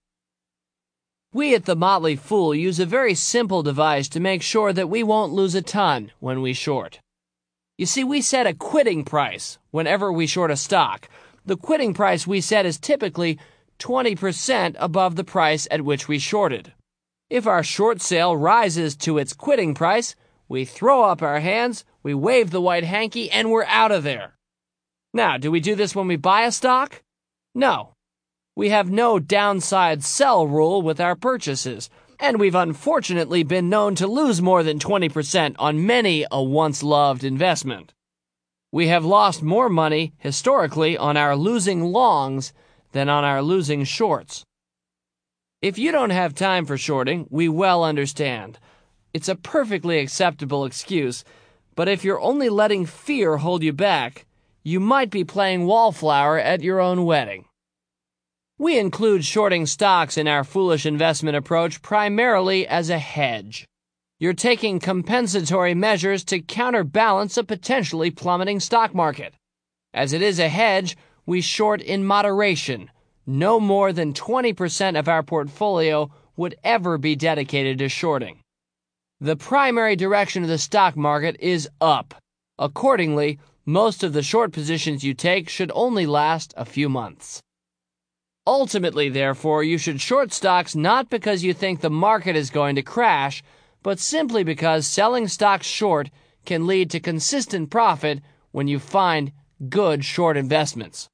S1: We at The Motley Fool use a very simple device to make sure that we won't lose a ton when we short. You see, we set a quitting price whenever we short a stock. The quitting price we set is typically twenty percent above the price at which we shorted. If our short sale rises to its quitting price, we throw up our hands, we wave the white hanky, and we're out of there. Now, do we do this when we buy a stock? No. We have no downside sell rule with our purchases, and we've unfortunately been known to lose more than twenty percent on many a once-loved investment. We have lost more money, historically, on our losing longs than on our losing shorts. If you don't have time for shorting, we well understand. It's a perfectly acceptable excuse, but if you're only letting fear hold you back, you might be playing wallflower at your own wedding. We include shorting stocks in our foolish investment approach primarily as a hedge. You're taking compensatory measures to counterbalance a potentially plummeting stock market. As it is a hedge, we short in moderation. No more than twenty percent of our portfolio would ever be dedicated to shorting. The primary direction of the stock market is up. Accordingly, most of the short positions you take should only last a few months. Ultimately, therefore, you should short stocks not because you think the market is going to crash, but simply because selling stocks short can lead to consistent profit when you find good short investments.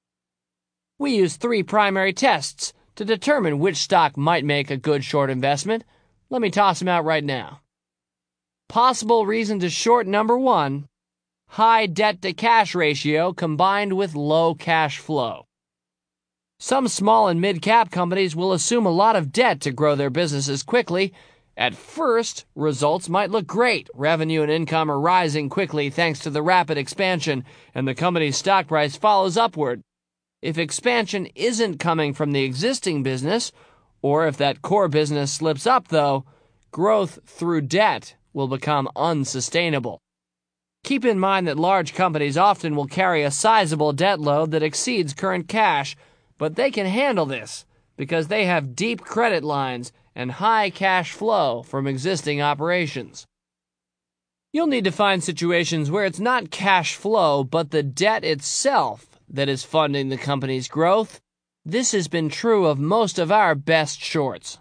S1: We use three primary tests to determine which stock might make a good short investment. Let me toss them out right now. Possible reason to short number one, high debt-to-cash ratio combined with low cash flow. Some small and mid-cap companies will assume a lot of debt to grow their businesses quickly. At first, results might look great. Revenue and income are rising quickly thanks to the rapid expansion, and the company's stock price follows upward. If expansion isn't coming from the existing business, or if that core business slips up, though, growth through debt will become unsustainable. Keep in mind that large companies often will carry a sizable debt load that exceeds current cash, but they can handle this because they have deep credit lines and high cash flow from existing operations. You'll need to find situations where it's not cash flow, but the debt itself that is funding the company's growth. This has been true of most of our best shorts.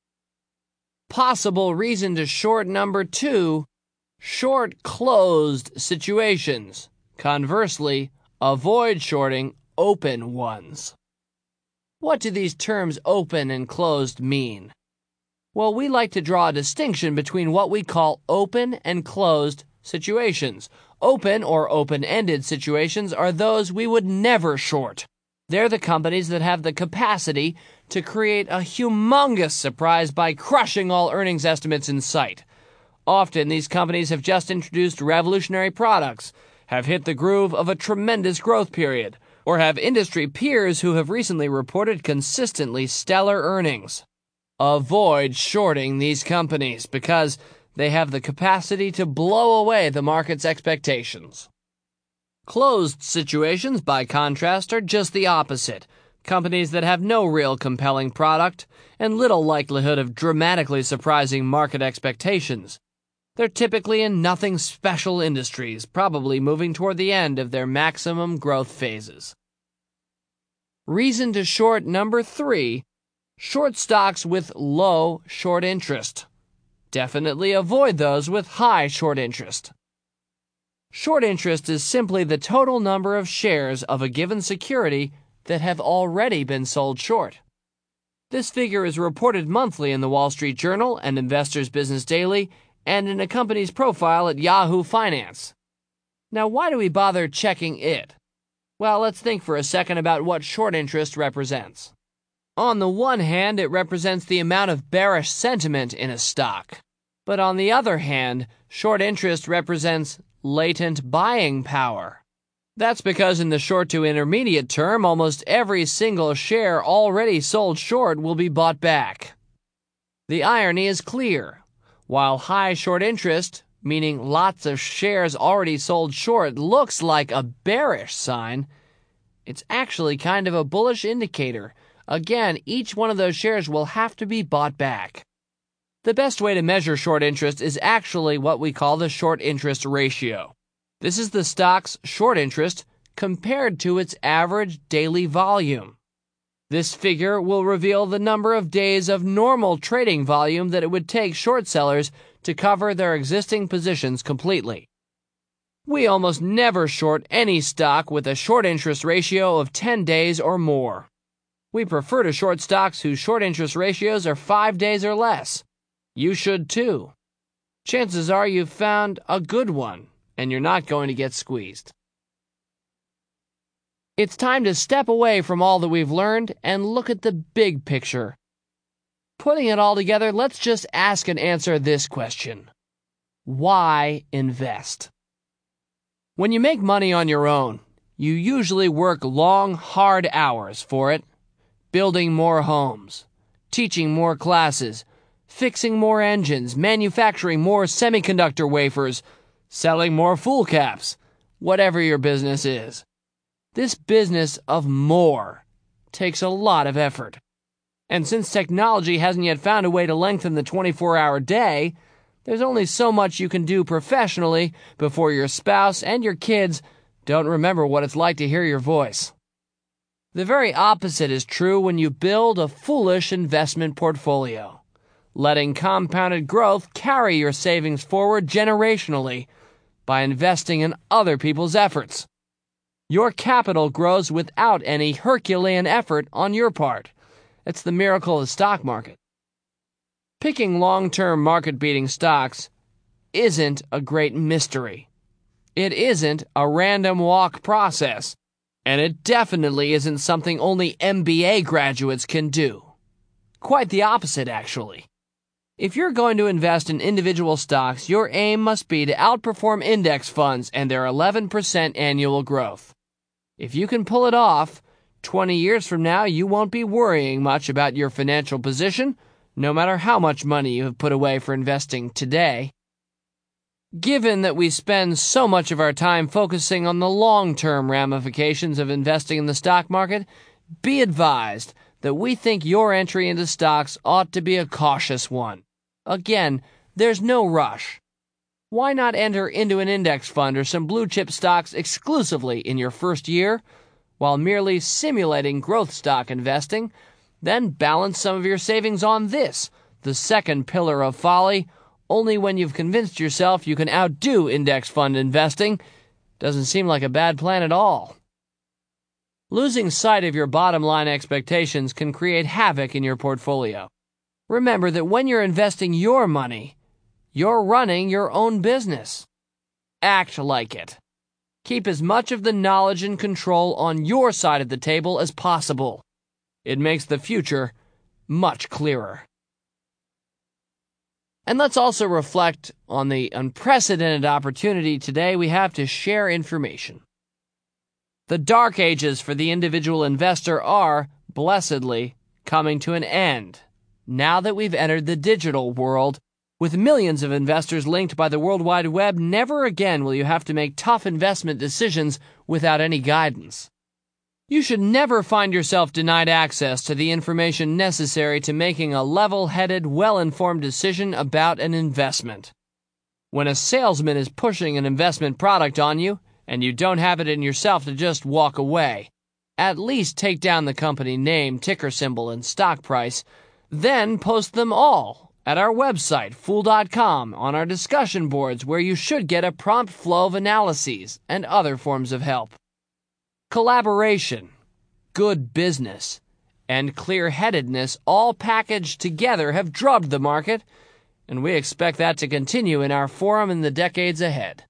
S1: Possible reason to short number two, short closed situations. Conversely, avoid shorting open ones. What do these terms open and closed mean? Well, we like to draw a distinction between what we call open and closed situations. Open or open-ended situations are those we would never short. They're the companies that have the capacity to create a humongous surprise by crushing all earnings estimates in sight. Often, these companies have just introduced revolutionary products, have hit the groove of a tremendous growth period, or have industry peers who have recently reported consistently stellar earnings. Avoid shorting these companies because they have the capacity to blow away the market's expectations. Closed situations, by contrast, are just the opposite. Companies that have no real compelling product and little likelihood of dramatically surprising market expectations. They're typically in nothing special industries, probably moving toward the end of their maximum growth phases. Reason to short number three, short stocks with low short interest. Definitely avoid those with high short interest. Short interest is simply the total number of shares of a given security that have already been sold short. This figure is reported monthly in the Wall Street Journal and Investors Business Daily and in a company's profile at Yahoo Finance. Now, why do we bother checking it? Well, let's think for a second about what short interest represents. On the one hand, it represents the amount of bearish sentiment in a stock. But on the other hand, short interest represents latent buying power. That's because in the short to intermediate term, almost every single share already sold short will be bought back. The irony is clear. While high short interest, meaning lots of shares already sold short, looks like a bearish sign, it's actually kind of a bullish indicator. Again, each one of those shares will have to be bought back. The best way to measure short interest is actually what we call the short interest ratio. This is the stock's short interest compared to its average daily volume. This figure will reveal the number of days of normal trading volume that it would take short sellers to cover their existing positions completely. We almost never short any stock with a short interest ratio of ten days or more. We prefer to short stocks whose short interest ratios are five days or less. You should too. Chances are you've found a good one, and you're not going to get squeezed. It's time to step away from all that we've learned and look at the big picture. Putting it all together, let's just ask and answer this question. Why invest? When you make money on your own, you usually work long, hard hours for it, building more homes, teaching more classes, fixing more engines, manufacturing more semiconductor wafers, selling more fool caps, whatever your business is. This business of more takes a lot of effort. And since technology hasn't yet found a way to lengthen the twenty-four hour day, there's only so much you can do professionally before your spouse and your kids don't remember what it's like to hear your voice. The very opposite is true when you build a foolish investment portfolio, letting compounded growth carry your savings forward generationally by investing in other people's efforts. Your capital grows without any Herculean effort on your part. It's the miracle of the stock market. Picking long-term market-beating stocks isn't a great mystery. It isn't a random walk process, and it definitely isn't something only M B A graduates can do. Quite the opposite, actually. If you're going to invest in individual stocks, your aim must be to outperform index funds and their eleven percent annual growth. If you can pull it off, twenty years from now you won't be worrying much about your financial position, no matter how much money you have put away for investing today. Given that we spend so much of our time focusing on the long-term ramifications of investing in the stock market, be advised that we think your entry into stocks ought to be a cautious one. Again, there's no rush. Why not enter into an index fund or some blue-chip stocks exclusively in your first year, while merely simulating growth stock investing, then balance some of your savings on this, the second pillar of folly, only when you've convinced yourself you can outdo index fund investing? Doesn't seem like a bad plan at all. Losing sight of your bottom line expectations can create havoc in your portfolio. Remember that when you're investing your money, you're running your own business. Act like it. Keep as much of the knowledge and control on your side of the table as possible. It makes the future much clearer. And let's also reflect on the unprecedented opportunity today we have to share information. The dark ages for the individual investor are, blessedly, coming to an end. now that we've entered the digital world. With millions of investors linked by the World Wide Web, never again will you have to make tough investment decisions without any guidance. You should never find yourself denied access to the information necessary to making a level-headed, well-informed decision about an investment. When a salesman is pushing an investment product on you, and you don't have it in yourself to just walk away, at least take down the company name, ticker symbol, and stock price, then post them all at our website, fool dot com, on our discussion boards where you should get a prompt flow of analyses and other forms of help. Collaboration, good business, and clear-headedness all packaged together have drubbed the market, and we expect that to continue in our forum in the decades ahead.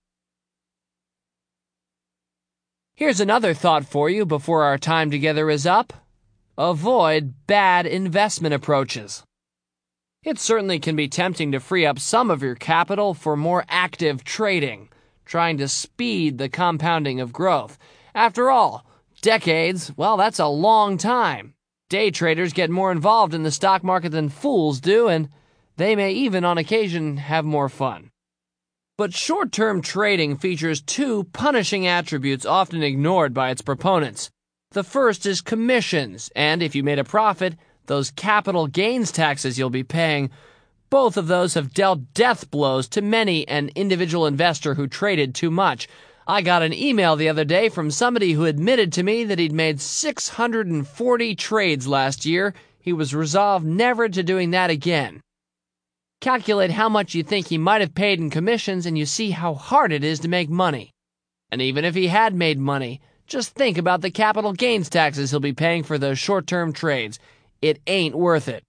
S1: Here's another thought for you before our time together is up. Avoid bad investment approaches. It certainly can be tempting to free up some of your capital for more active trading, trying to speed the compounding of growth. After all, decades, well, that's a long time. Day traders get more involved in the stock market than fools do, and they may even on occasion have more fun. But short-term trading features two punishing attributes often ignored by its proponents. The first is commissions, and if you made a profit, those capital gains taxes you'll be paying. Both of those have dealt death blows to many an individual investor who traded too much. I got an email the other day from somebody who admitted to me that he'd made six hundred forty trades last year. He was resolved never to doing that again. Calculate how much you think he might have paid in commissions and you see how hard it is to make money. And even if he had made money, just think about the capital gains taxes he'll be paying for those short-term trades. It ain't worth it.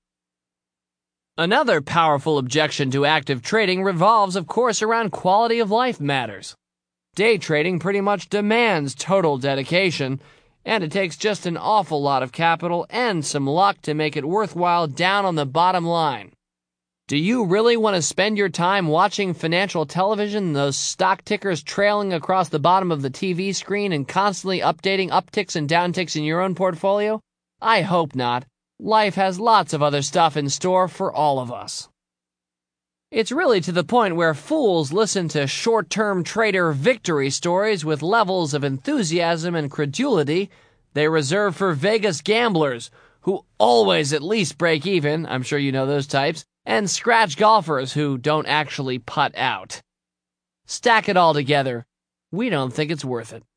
S1: Another powerful objection to active trading revolves, of course, around quality of life matters. Day trading pretty much demands total dedication, and it takes just an awful lot of capital and some luck to make it worthwhile down on the bottom line. Do you really want to spend your time watching financial television, those stock tickers trailing across the bottom of the T V screen and constantly updating upticks and downticks in your own portfolio? I hope not. Life has lots of other stuff in store for all of us. It's really to the point where fools listen to short-term trader victory stories with levels of enthusiasm and credulity they reserve for Vegas gamblers who always at least break even, I'm sure you know those types, and scratch golfers who don't actually putt out. Stack it all together, we don't think it's worth it.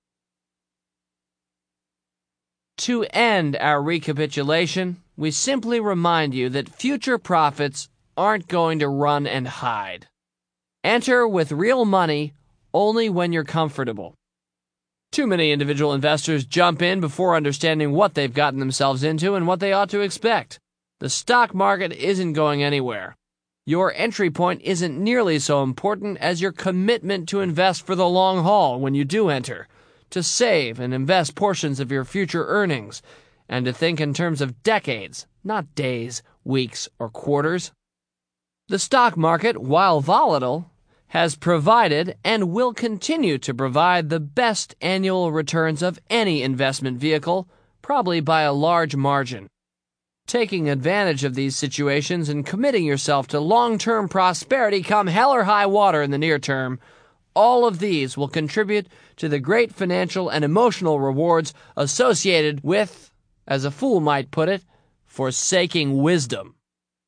S1: To end our recapitulation, we simply remind you that future profits aren't going to run and hide. Enter with real money only when you're comfortable. Too many individual investors jump in before understanding what they've gotten themselves into and what they ought to expect. The stock market isn't going anywhere. Your entry point isn't nearly so important as your commitment to invest for the long haul when you do enter, to save and invest portions of your future earnings, and to think in terms of decades, not days, weeks, or quarters. The stock market, while volatile, has provided and will continue to provide the best annual returns of any investment vehicle, probably by a large margin. Taking advantage of these situations and committing yourself to long-term prosperity come hell or high water in the near term, all of these will contribute to the great financial and emotional rewards associated with, as a fool might put it, forsaking wisdom.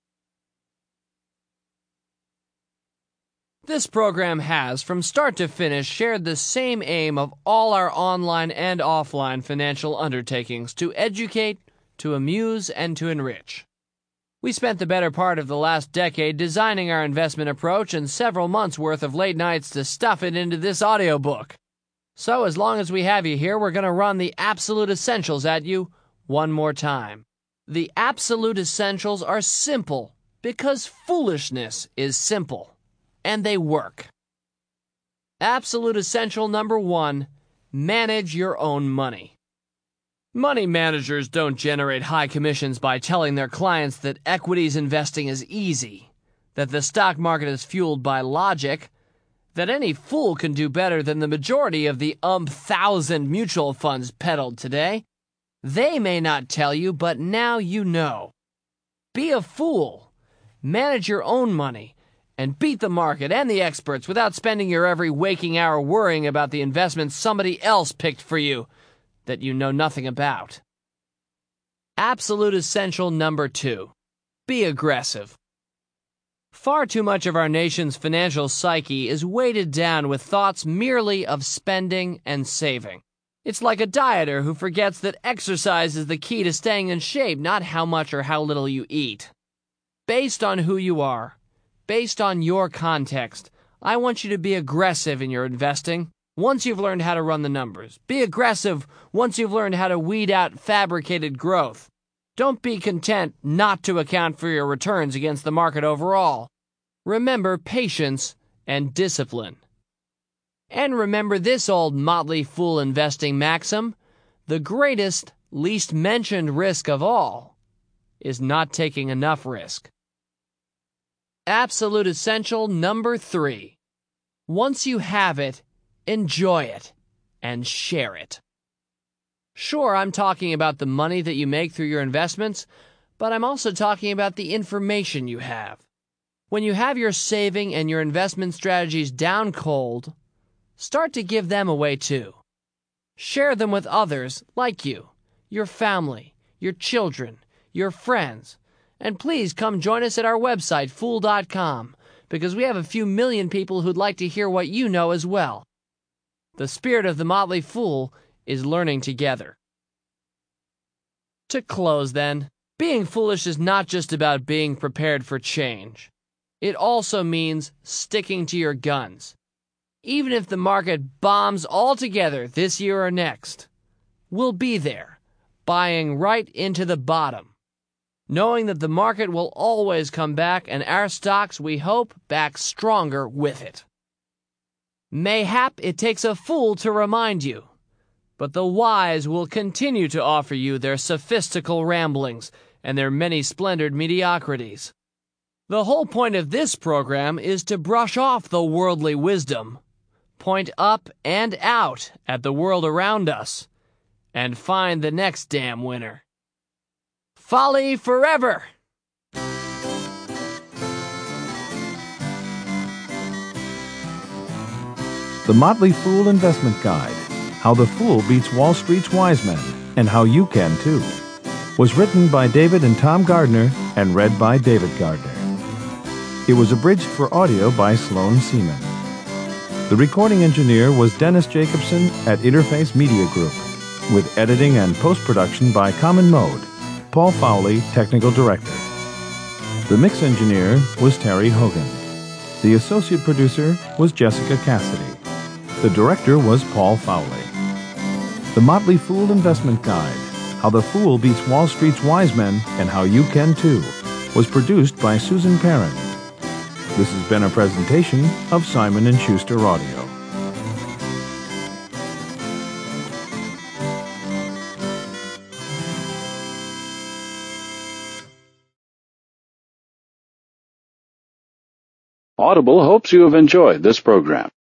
S1: This program has, from start to finish, shared the same aim of all our online and offline financial undertakings: to educate, to amuse, and to enrich. We spent the better part of the last decade designing our investment approach and several months' worth of late nights to stuff it into this audiobook. So as long as we have you here, we're going to run the absolute essentials at you one more time. The absolute essentials are simple because foolishness is simple, and they work. Absolute essential number one: manage your own money. Money managers don't generate high commissions by telling their clients that equities investing is easy, that the stock market is fueled by logic, that any fool can do better than the majority of the um thousand mutual funds peddled today. They may not tell you, but now you know. Be a fool. Manage your own money and beat the market and the experts without spending your every waking hour worrying about the investments somebody else picked for you that you know nothing about. Absolute essential number two. Be aggressive. Far too much of our nation's financial psyche is weighted down with thoughts merely of spending and saving. It's like a dieter who forgets that exercise is the key to staying in shape, not how much or how little you eat. Based on who you are, based on your context, I want you to be aggressive in your investing. Once you've learned how to run the numbers, be aggressive once you've learned how to weed out fabricated growth. Don't be content not to account for your returns against the market overall. Remember patience and discipline. And remember this old motley fool investing maxim: the greatest, least mentioned risk of all is not taking enough risk. Absolute essential number three. Once you have it, enjoy it and share it. Sure, I'm talking about the money that you make through your investments, but I'm also talking about the information you have. When you have your saving and your investment strategies down cold, start to give them away too. Share them with others like you, your family, your children, your friends, and please come join us at our website, fool dot com, because we have a few million people who'd like to hear what you know as well. The spirit of the Motley Fool is learning together. To close then, being foolish is not just about being prepared for change. It also means sticking to your guns. Even if the market bombs altogether this year or next, we'll be there, buying right into the bottom, knowing that the market will always come back and our stocks, we hope, back stronger with it. Mayhap it takes a fool to remind you, but the wise will continue to offer you their sophistical ramblings and their many-splendored mediocrities. The whole point of this program is to brush off the worldly wisdom, point up and out at the world around us, and find the next damn winner. Folly forever!
S2: The Motley Fool Investment Guide, How the Fool Beats Wall Street's Wise Men, and How You Can Too, was written by David and Tom Gardner and read by David Gardner. It was abridged for audio by Sloan Seaman. The recording engineer was Dennis Jacobson at Interface Media Group, with editing and post-production by Common Mode, Paul Fowley, Technical Director. The mix engineer was Terry Hogan. The associate producer was Jessica Cassidy. The director was Paul Fowley. The Motley Fool Investment Guide, How the Fool Beats Wall Street's Wise Men and How You Can Too, was produced by Susan Perrin. This has been a presentation of Simon and Schuster Audio.
S3: Audible hopes you have enjoyed this program.